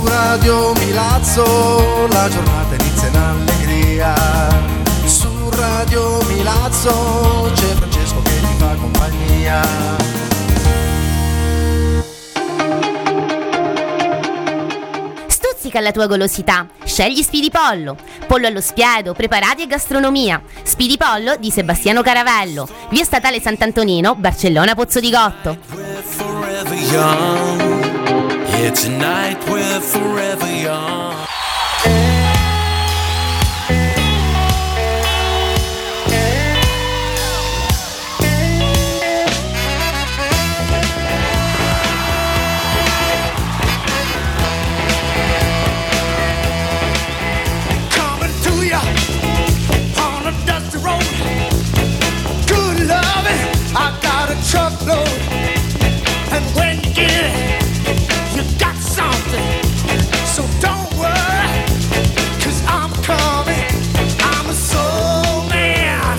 Radio Milazzo la giornata inizia in allegria. Su Radio Milazzo c'è Francesco che ti fa compagnia. Stuzzica la tua golosità, scegli Spidipollo. Pollo allo spiedo, preparati e gastronomia. Spidipollo di Sebastiano Caravello, via Statale Sant'Antonino, Barcellona Pozzo di Gotto. It's a night we're forever young. Coming to you on a dusty road. Good loving, I got a truckload. And when you get it, you got something, so don't worry, 'cause I'm coming, I'm a soul man,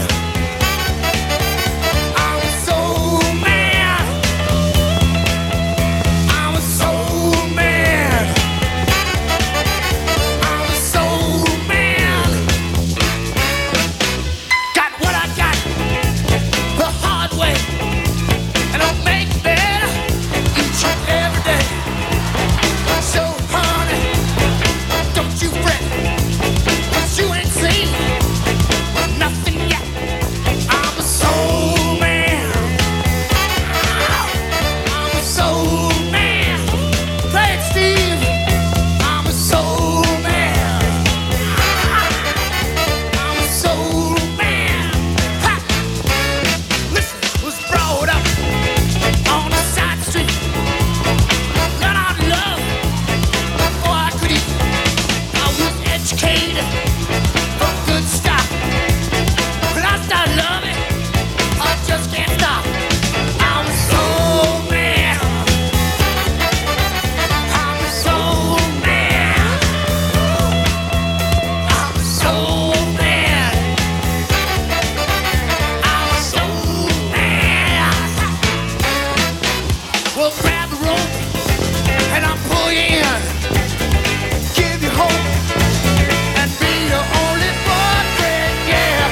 I'm a soul man, I'm a soul man, I'm a soul man, got what I got, the hard way, and I'll make better each and every day. So honey, don't you fret, 'cause you ain't seen nothing yet. I'm a soul man, I'm a soul man. Play it, Steve. I'm a soul man, I'm a soul man. Ha! Listen, was brought up on a side street. Got out of love before I could eat. I was educated from good stuff. When I start loving, I just can't stop. I'm a soul man, I'm a soul man, I'm a soul man, I'm a soul man. Well, grab the rope and I'll pull you in, give you hope, and be your only boyfriend, yeah,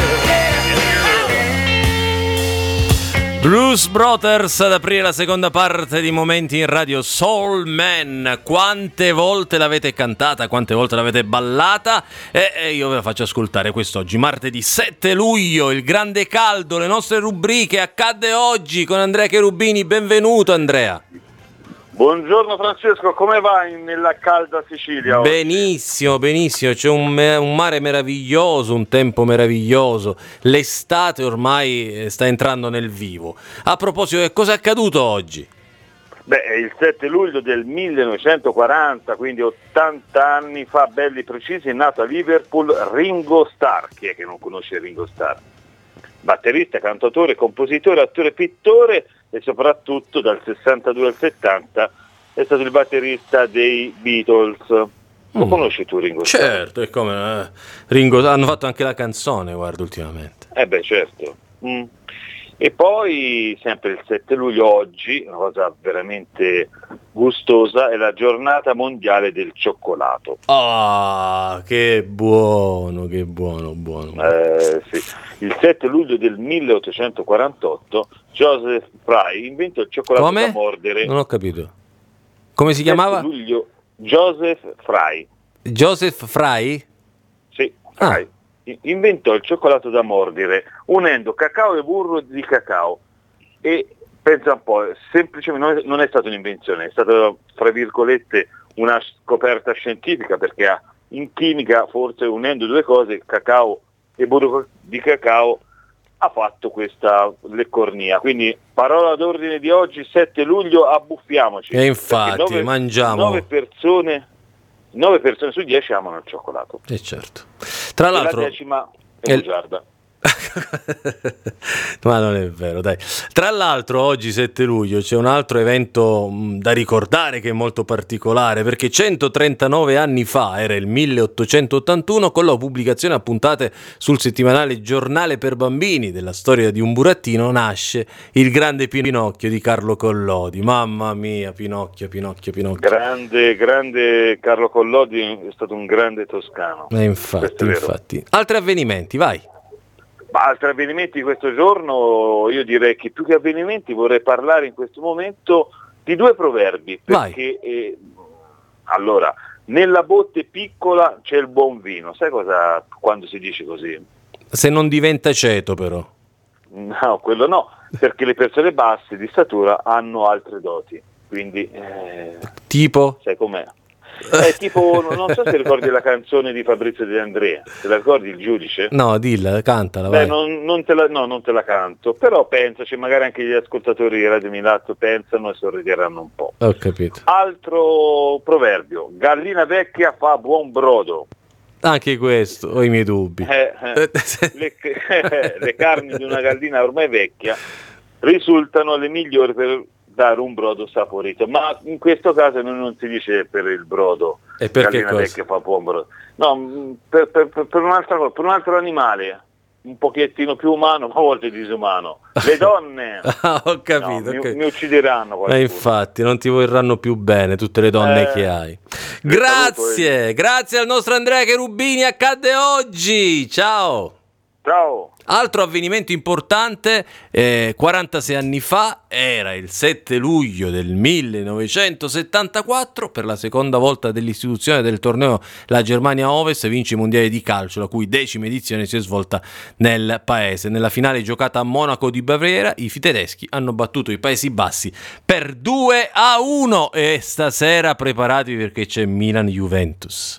yeah. Blues Brothers ad aprire la seconda parte di Momenti in Radio. Soul Man, quante volte l'avete cantata, quante volte l'avete ballata, e io ve la faccio ascoltare quest'oggi, martedì 7 luglio, il grande caldo, le nostre rubriche. Accadde oggi con Andrea Cherubini. Benvenuto Andrea. Buongiorno Francesco, come vai nella calda Sicilia oggi? Benissimo, benissimo, c'è un mare meraviglioso, un tempo meraviglioso, l'estate ormai sta entrando nel vivo. A proposito, che cosa è accaduto oggi? Beh, è il 7 luglio del 1940, quindi 80 anni fa, belli precisi, è nato a Liverpool Ringo Starr. Chi è che non conosce Ringo Starr? Batterista, cantautore, compositore, attore, pittore, e soprattutto dal 62 al 70 è stato il batterista dei Beatles. Lo conosci tu Ringo Starr? Certo, e come Ringo, hanno fatto anche la canzone, guarda, ultimamente. Beh, certo. E poi, sempre il 7 luglio, oggi, una cosa veramente gustosa, è la giornata mondiale del cioccolato. Ah, che buono, buono. Sì. Il 7 luglio del 1848 Joseph Fry inventò il cioccolato da mordere. Non ho capito. Come si chiamava? 7 luglio, Joseph Fry. Joseph Fry? Sì, Fry. Inventò il cioccolato da mordere unendo cacao e burro di cacao, e pensa un po', semplicemente non è stata un'invenzione, è stata, fra virgolette, una scoperta scientifica, perché in chimica forse unendo due cose, cacao e burro di cacao, ha fatto questa leccornia. Quindi parola d'ordine di oggi, 7 luglio, abbuffiamoci. E infatti mangiamo 9 persone su 10 amano il cioccolato. Certo. Tra l'altro la decima è bugiarda. Ma non è vero, dai. Tra l'altro oggi 7 luglio c'è un altro evento da ricordare che è molto particolare, perché 139 anni fa, era il 1881, con la pubblicazione a puntate sul settimanale Giornale per bambini della storia di un burattino, nasce il grande Pinocchio di Carlo Collodi. Mamma mia, Pinocchio. Grande Carlo Collodi, è stato un grande toscano. Infatti. Altri avvenimenti, vai. Altri avvenimenti di questo giorno, io direi che più che avvenimenti vorrei parlare in questo momento di 2 proverbi, perché allora, nella botte piccola c'è il buon vino, sai cosa quando si dice così? Se non diventa ceto però. No, quello no, perché le persone basse di statura hanno altre doti, quindi tipo? sai com'è? Tipo, non so se ricordi la canzone di Fabrizio De Andrea, te la ricordi, Il giudice? No, dilla, cantala. Beh, vai. non te la canto, però pensaci, magari anche gli ascoltatori di Radio Milazzo pensano e sorrideranno un po'. Ho capito. Altro proverbio, gallina vecchia fa buon brodo. Anche questo, ho i miei dubbi. Le carni di una gallina ormai vecchia risultano le migliori per dare un brodo saporito, ma in questo caso non si dice per il brodo. E perché gallina cosa? vecchia fa buon brodo. No, per un'altra cosa, per un altro animale un pochettino più umano, ma a volte disumano. Le donne. Ho capito. No, mi uccideranno qualcuno. Infatti, non ti vorranno più bene tutte le donne che hai. Grazie al nostro Andrea Cherubini, accadde oggi. Ciao. Altro avvenimento importante, 46 anni fa, era il 7 luglio del 1974, per la seconda volta dell'istituzione del torneo la Germania Ovest vince i mondiali di calcio, la cui 10ª edizione si è svolta nel paese. Nella finale giocata a Monaco di Baviera, i tedeschi hanno battuto i Paesi Bassi per 2-1 e stasera preparatevi perché c'è Milan-Juventus.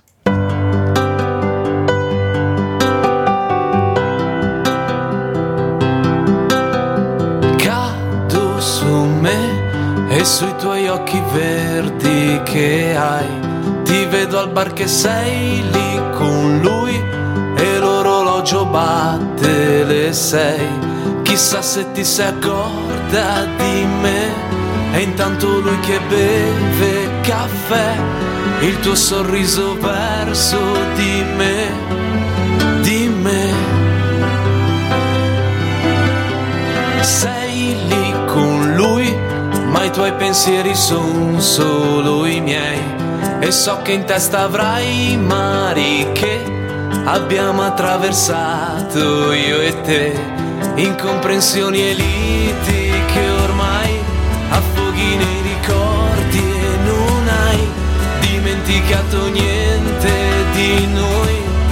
E sui tuoi occhi verdi che hai, ti vedo al bar che sei lì con lui e l'orologio batte le 6. Chissà se ti sei accorta di me, e intanto lui che beve caffè, il tuo sorriso verso di me. Sei lì con lui, ma i tuoi pensieri son solo i miei, e so che in testa avrai mari che abbiamo attraversato io e te, incomprensioni e liti che ormai affoghi nei ricordi e non hai dimenticato niente di noi.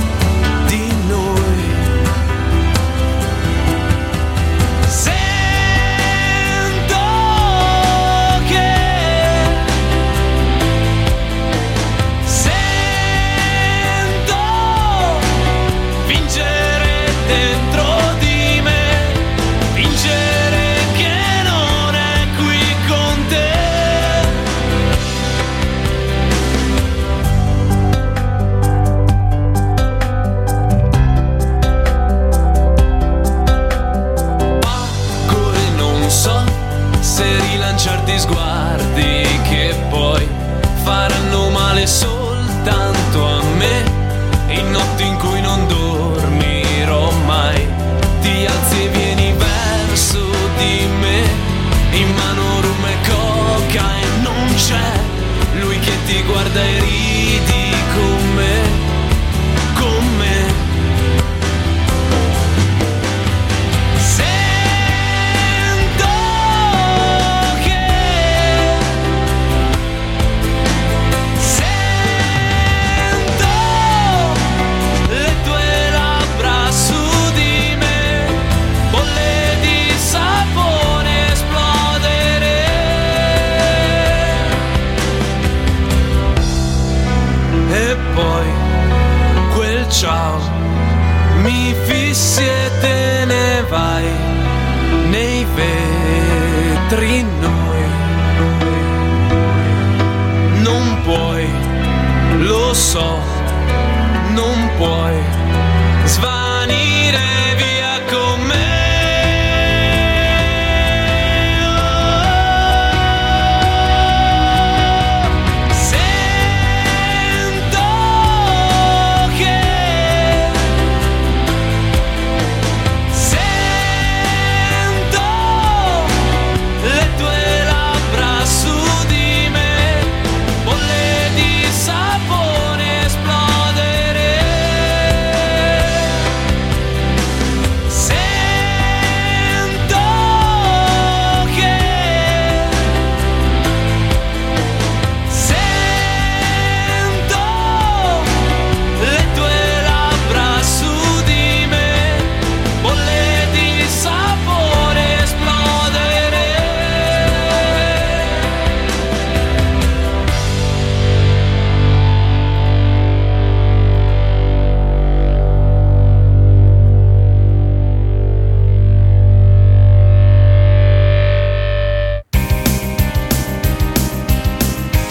Certi sguardi che poi faranno male soltanto a me, in notti in cui non dormirò mai, ti alzi e vieni verso di me, in mano rum e coca e non c'è lui che ti guarda e ridi con me. Ciao, mi fissi e te ne vai, nei vetri noi, non puoi, lo so, non puoi svanire via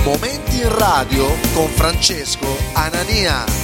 Momenti in radio con Francesco Anania.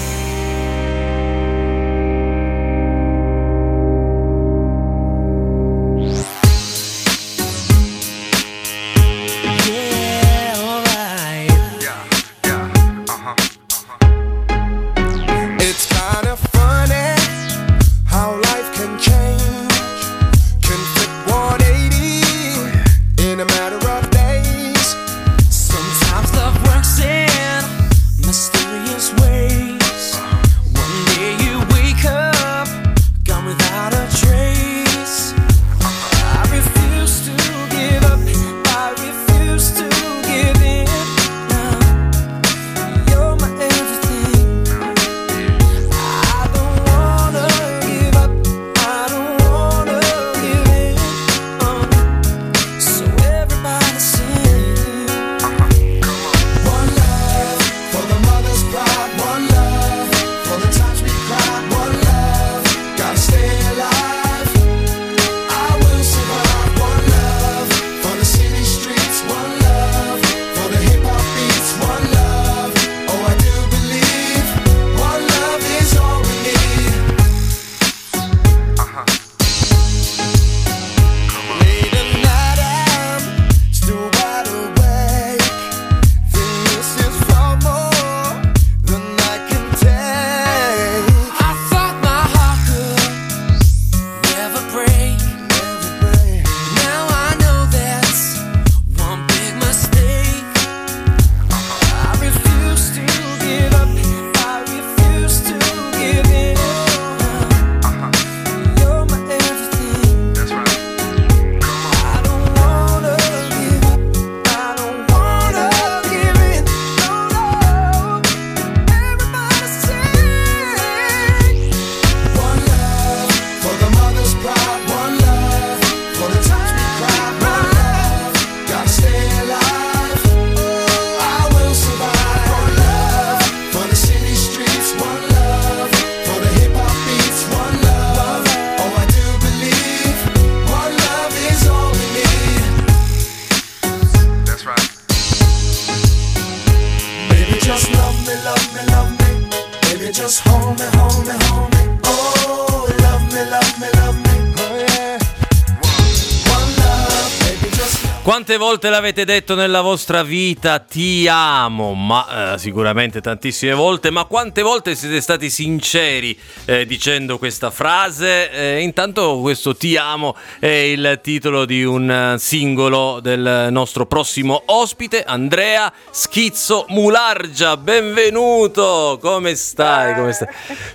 Quante volte l'avete detto nella vostra vita ti amo? Ma sicuramente tantissime volte. Ma quante volte siete stati sinceri dicendo questa frase? Intanto questo ti amo è il titolo di un singolo del nostro prossimo ospite, Andrea Schizzo Mulargia. Benvenuto! Come stai? Come stai?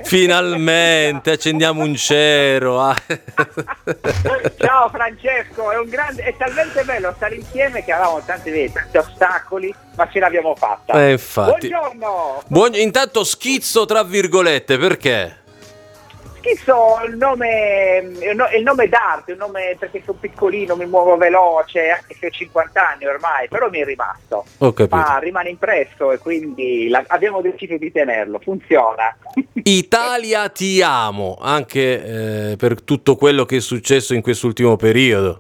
Finalmente accendiamo un cero. Ciao Francesco, è talmente bello stare insieme che avevamo tanti ostacoli, ma ce l'abbiamo fatta. Infatti. Buongiorno. Intanto schizzo tra virgolette, perché? Schizzo è il nome d'arte, un nome perché sono piccolino, mi muovo veloce, anche se ho 50 anni ormai, però mi è rimasto. Ho capito. Ma rimane impresso e quindi abbiamo deciso di tenerlo, funziona. Italia ti amo, anche per tutto quello che è successo in quest'ultimo periodo.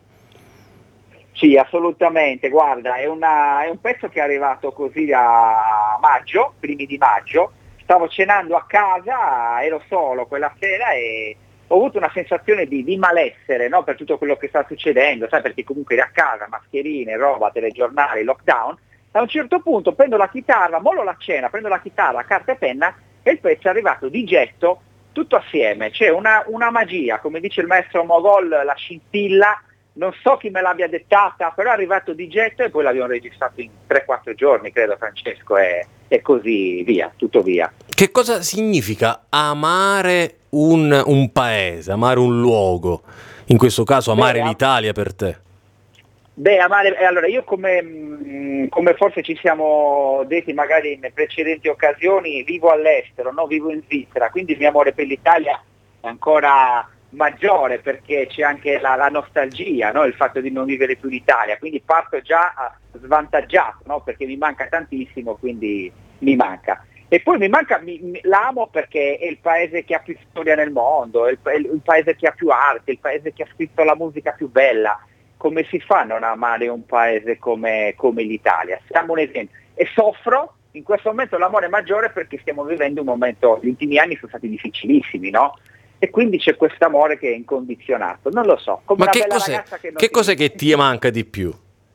Sì, assolutamente, guarda, è un pezzo che è arrivato così a maggio, primi di maggio, stavo cenando a casa, ero solo quella sera e ho avuto una sensazione di malessere, no? Per tutto quello che sta succedendo, sai, perché comunque eri a casa, mascherine, roba, telegiornali, lockdown. A un certo punto prendo la chitarra, mollo la cena, prendo la chitarra, carta e penna e il pezzo è arrivato di getto tutto assieme, c'è una magia, come dice il maestro Mogol, la scintilla. Non so chi me l'abbia dettata, però è arrivato di getto e poi l'abbiamo registrato in 3-4 giorni, credo, Francesco, e così via, tutto via. Che cosa significa amare un paese, amare un luogo? In questo caso amare l'Italia per te? Allora io come forse ci siamo detti magari in precedenti occasioni, vivo all'estero, no? Vivo in Svizzera, quindi il mio amore per l'Italia è ancora maggiore perché c'è anche la nostalgia, no? Il fatto di non vivere più in Italia, quindi parto già svantaggiato, no? Perché mi manca tantissimo, quindi mi manca. E poi mi manca, l'amo perché è il paese che ha più storia nel mondo, è il paese che ha più arte, il paese che ha scritto la musica più bella, come si fa a non amare un paese come l'Italia? Siamo un esempio. E soffro in questo momento l'amore maggiore perché stiamo vivendo un momento, gli ultimi anni sono stati difficilissimi, no? E quindi c'è questo amore che è incondizionato, non lo so. Come Ma una che bella cos'è, ragazza che non che cos'è che ti manca di più?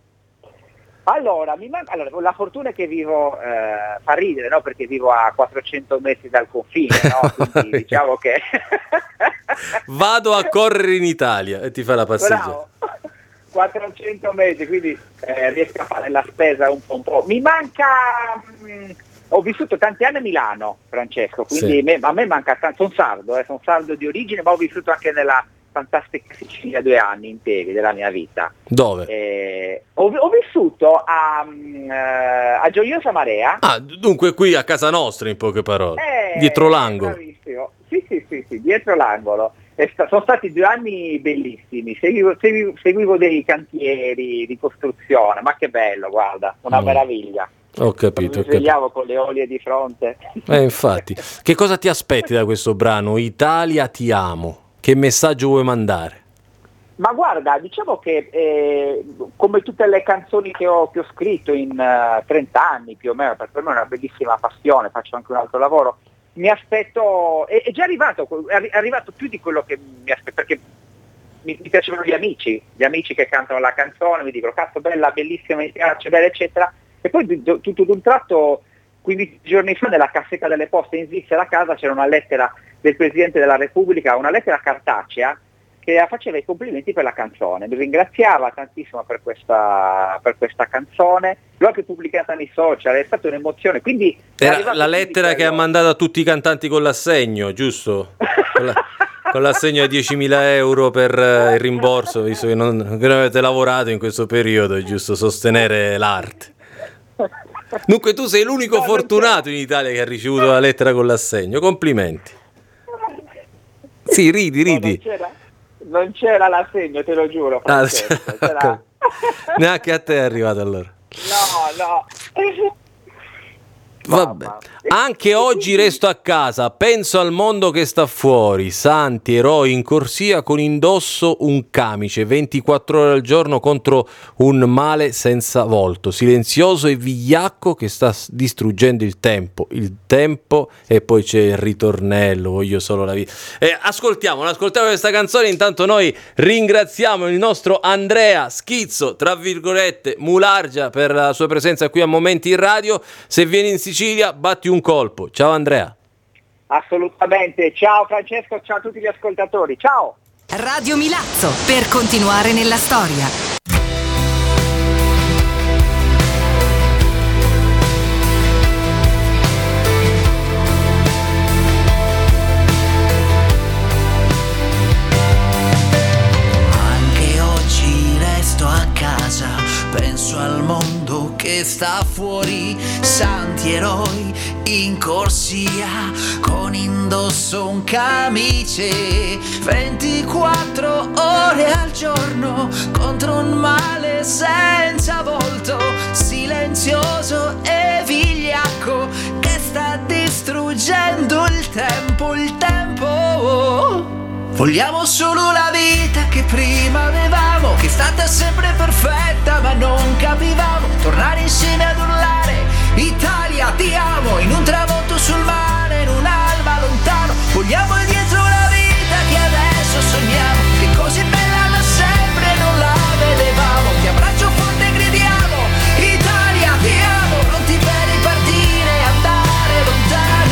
Allora, la fortuna è che vivo, fa ridere, no? Perché vivo a 400 metri dal confine, no? Quindi diciamo che... Vado a correre in Italia e ti fai la passeggiata. Bravo. 400 metri, quindi riesco a fare la spesa un po'. Mi manca... ho vissuto tanti anni a Milano, Francesco, quindi Sì. a me manca tanto. Sono sardo di origine, ma ho vissuto anche nella fantastica Sicilia 2 anni interi della mia vita. Dove? Ho vissuto a Gioiosa Marea. Ah, dunque qui a casa nostra, in poche parole, dietro l'angolo. Bravissimo. Sì, dietro l'angolo. Sono stati 2 anni bellissimi, seguivo dei cantieri di costruzione, ma che bello, guarda, una meraviglia. Ho capito. Mi svegliavo con le olie di fronte. Infatti, che cosa ti aspetti da questo brano? Italia ti amo. Che messaggio vuoi mandare? Ma guarda, diciamo che come tutte le canzoni che ho scritto in 30 anni più o meno, perché per me è una bellissima passione, faccio anche un altro lavoro, mi aspetto, è già arrivato più di quello che mi aspetto, perché mi piacevano gli amici che cantano la canzone, mi dicono cazzo bella, bellissima, mi piace, bella eccetera, e poi tutto d'un tratto 15 giorni fa nella cassetta delle poste in Svizzera a casa c'era una lettera del Presidente della Repubblica, una lettera cartacea che faceva i complimenti per la canzone, mi ringraziava tantissimo per questa canzone, l'ho anche pubblicata nei social, è stata un'emozione. Quindi era la lettera che ha mandato a tutti i cantanti con l'assegno, giusto? Con l'assegno di 10.000 euro per il rimborso, visto che non avete lavorato in questo periodo, è giusto sostenere l'arte. Dunque tu sei l'unico fortunato in Italia che ha ricevuto la lettera con l'assegno, complimenti. Sì, ridi. Non c'era l'assegno, te lo giuro. C'era... Neanche a te è arrivato allora. No. Vabbè. Anche oggi resto a casa, penso al mondo che sta fuori, santi eroi in corsia con indosso un camice, 24 ore al giorno contro un male senza volto, silenzioso e vigliacco che sta distruggendo il tempo e poi c'è il ritornello, voglio solo la vita. Ascoltiamo questa canzone, intanto noi ringraziamo il nostro Andrea Schizzo, tra virgolette, Mulargia, per la sua presenza qui a Momenti in Radio. Se vieni in Sicilia, batti un colpo. Ciao Andrea. Assolutamente. Ciao Francesco, ciao a tutti gli ascoltatori. Ciao. Radio Milazzo, per continuare nella storia. Anche oggi resto a casa, penso al mondo che sta fuori, santi eroi in corsia con indosso un camice, 24 ore al giorno contro un male senza volto, silenzioso e vigliacco che sta distruggendo il tempo. Vogliamo solo la vita che prima avevamo, che è stata sempre perfetta ma non capivamo, tornare insieme ad urlare Italia ti amo, in un tramonto sul mare, in un'alba lontano. Vogliamo indietro la vita che adesso sogniamo, che così bella da sempre non la vedevamo. Ti abbraccio forte e gridiamo Italia ti amo, pronti per ripartire e andare lontano.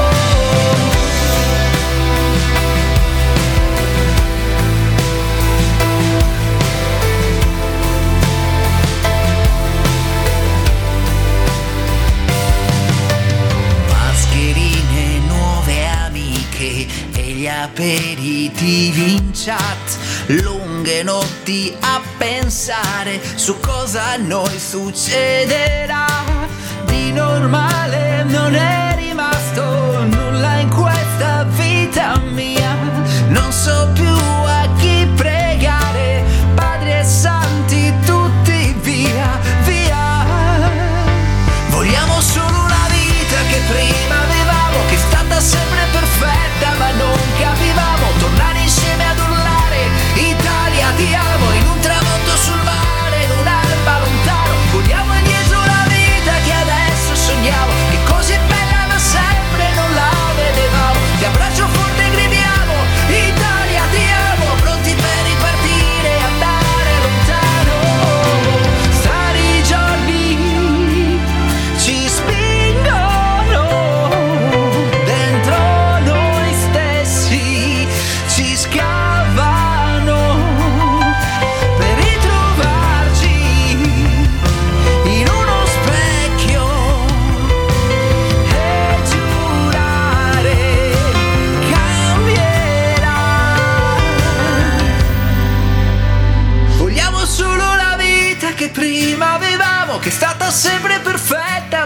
E gli aperitivi in chat, lunghe notti a pensare su cosa a noi succederà. Di normale non è rimasto nulla in questa vita mia, non so più a chi pregare, padri e santi tutti via. Vogliamo solo una vita che prima avevamo, che è stata sempre perfetta ma non capivamo, tornare insieme ad urlare Italia ti amo, in un tramonto sul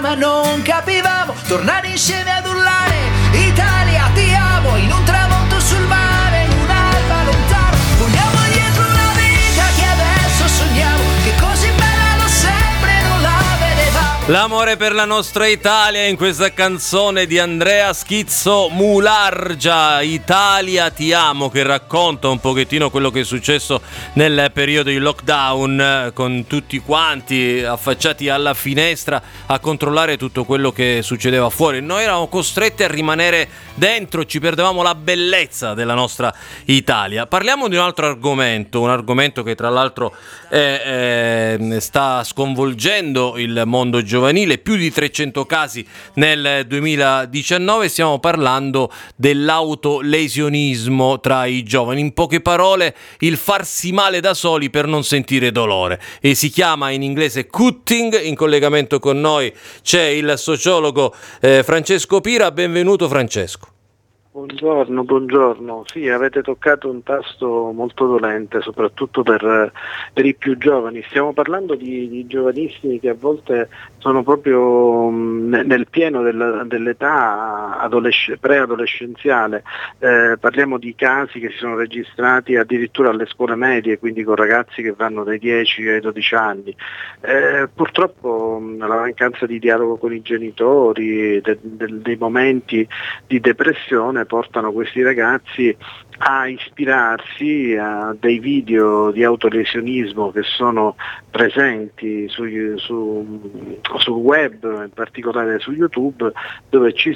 ma non capivamo. Tornare insieme ad urlare Italia ti amo, in un tramonto sul mare, in un'alba lontana. Vogliamo dietro una vita che adesso sogniamo, che così bella da sempre non la vedevamo. L'amore per la nostra Italia in questa canzone di Andrea Schizzo Mulargia, Italia ti amo, che racconta un pochettino quello che è successo nel periodo di lockdown, con tutti quanti affacciati alla finestra a controllare tutto quello che succedeva fuori. Noi eravamo costretti a rimanere dentro, ci perdevamo la bellezza della nostra Italia. Parliamo di un altro argomento, un argomento che tra l'altro sta sconvolgendo il mondo giovanile, più di 300 casi nel 2019. Stiamo parlando dell'autolesionismo tra i giovani, in poche parole il farsi male da soli per non sentire dolore, e si chiama in inglese cutting. In collegamento con noi c'è il sociologo Francesco Pira. Benvenuto Francesco. Buongiorno. Sì, avete toccato un tasto molto dolente, soprattutto per i più giovani. Stiamo parlando di giovanissimi che a volte sono proprio nel pieno dell'età preadolescenziale. Parliamo di casi che si sono registrati addirittura alle scuole medie, quindi con ragazzi che vanno dai 10 ai 12 anni. Purtroppo la mancanza di dialogo con i genitori, dei momenti di depressione portano questi ragazzi a ispirarsi a dei video di autolesionismo che sono presenti sul web, in particolare su YouTube, dove ci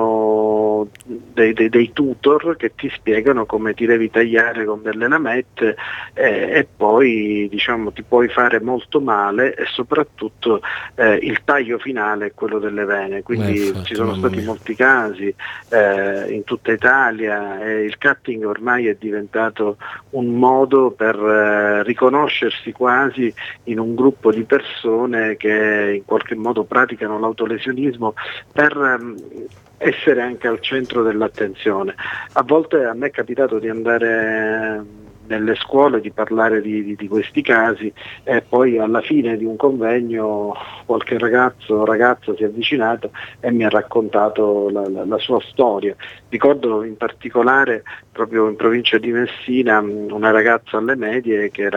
sono dei tutor che ti spiegano come ti devi tagliare con delle lamette e poi ti puoi fare molto male, e soprattutto il taglio finale è quello delle vene, quindi ci sono stati molti casi in tutta Italia, e il cutting ormai è diventato un modo per riconoscersi quasi in un gruppo di persone che in qualche modo praticano l'autolesionismo per essere anche al centro dell'attenzione. A volte a me è capitato di andare nelle scuole, di parlare di questi casi, e poi alla fine di un convegno qualche ragazzo o ragazza si è avvicinato e mi ha raccontato la sua storia. Ricordo in particolare proprio in provincia di Messina una ragazza alle medie che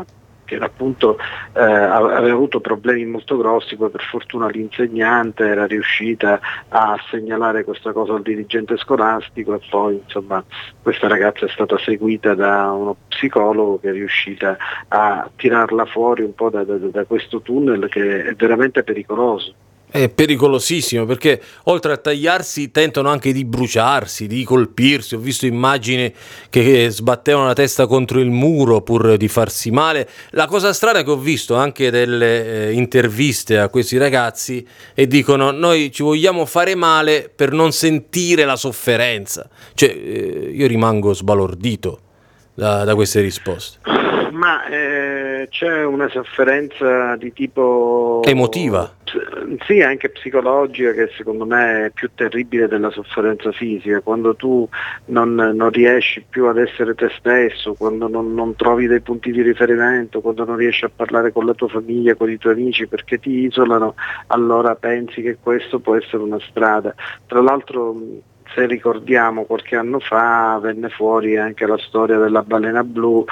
appunto aveva avuto problemi molto grossi, poi per fortuna l'insegnante era riuscita a segnalare questa cosa al dirigente scolastico, e poi insomma questa ragazza è stata seguita da uno psicologo che è riuscita a tirarla fuori un po' da questo tunnel che è veramente pericoloso. È pericolosissimo, perché oltre a tagliarsi tentano anche di bruciarsi, di colpirsi. Ho visto immagini che sbattevano la testa contro il muro pur di farsi male. La cosa strana è che ho visto anche delle interviste a questi ragazzi e dicono: noi ci vogliamo fare male per non sentire la sofferenza. Cioè io rimango sbalordito da queste risposte. Ma c'è una sofferenza di tipo emotiva? Sì, anche psicologica, che secondo me è più terribile della sofferenza fisica. Quando tu non riesci più ad essere te stesso, quando non trovi dei punti di riferimento, quando non riesci a parlare con la tua famiglia, con i tuoi amici perché ti isolano, allora pensi che questo può essere una strada. Tra l'altro, se ricordiamo, qualche anno fa venne fuori anche la storia della balena blu,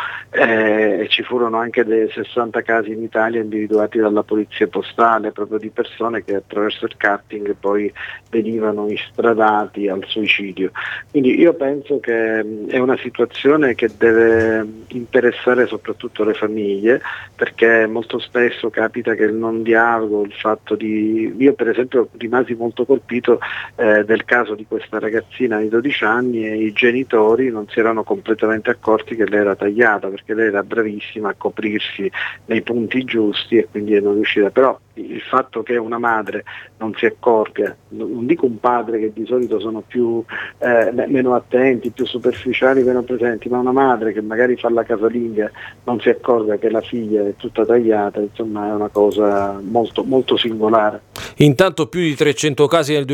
e ci furono anche dei 60 casi in Italia individuati dalla polizia postale, proprio di persone che attraverso il cutting poi venivano istradati al suicidio. Quindi io penso che è una situazione che deve interessare soprattutto le famiglie, perché molto spesso capita che il non dialogo, il fatto di... Io per esempio rimasi molto colpito del caso di questa ragazzina di 12 anni, e i genitori non si erano completamente accorti che lei era tagliata, perché lei era bravissima a coprirsi nei punti giusti e quindi non riusciva. Però il fatto che una madre non si accorga, non dico un padre che di solito sono più meno attenti, più superficiali, meno presenti, ma una madre che magari fa la casalinga non si accorga che la figlia è tutta tagliata, insomma è una cosa molto, molto singolare. Intanto più di 300 casi nel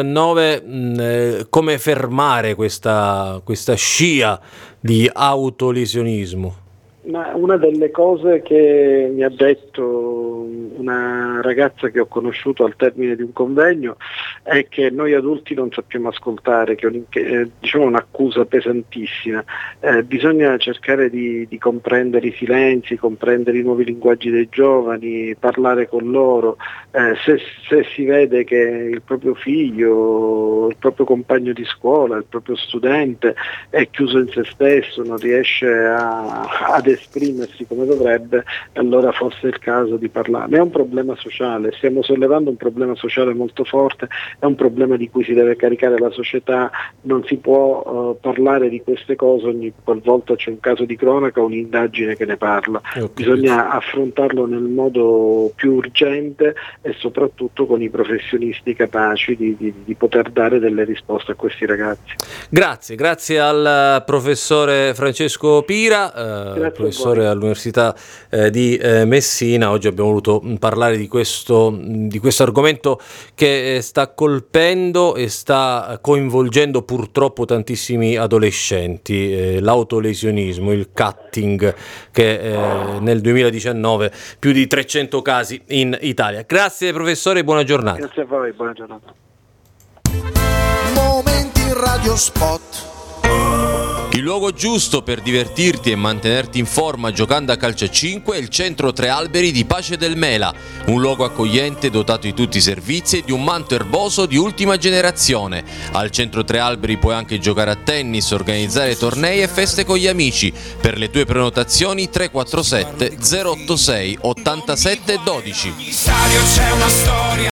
2019, come fermare questa scia di autolesionismo? Ma una delle cose che mi ha detto una ragazza che ho conosciuto al termine di un convegno è che noi adulti non sappiamo ascoltare, che è diciamo un'accusa pesantissima. Bisogna cercare di comprendere i silenzi, comprendere i nuovi linguaggi dei giovani, parlare con loro. Se si vede che il proprio figlio, il proprio compagno di scuola, il proprio studente è chiuso in se stesso, non riesce ad esprimersi come dovrebbe, allora forse è il caso di parlarne. È un problema sociale, stiamo sollevando un problema sociale molto forte, è un problema di cui si deve caricare la società, non si può parlare di queste cose ogni qualvolta c'è un caso di cronaca o un'indagine che ne parla. Bisogna affrontarlo nel modo più urgente e soprattutto con i professionisti capaci di poter dare delle risposte a questi ragazzi. Grazie al professore Francesco Pira, professore all'Università di Messina. Oggi abbiamo voluto parlare di questo argomento che sta colpendo e sta coinvolgendo purtroppo tantissimi adolescenti, l'autolesionismo, il cutting, che nel 2019 più di 300 casi in Italia. Grazie professore, buona giornata. Grazie a voi, buona giornata. Momenti radio spot. Il luogo giusto per divertirti e mantenerti in forma giocando a calcio a 5 è il Centro Tre Alberi di Pace del Mela, un luogo accogliente dotato di tutti i servizi e di un manto erboso di ultima generazione. Al Centro Tre Alberi puoi anche giocare a tennis, organizzare tornei e feste con gli amici. Per le tue prenotazioni 347 086 87 12. In stadio c'è una storia,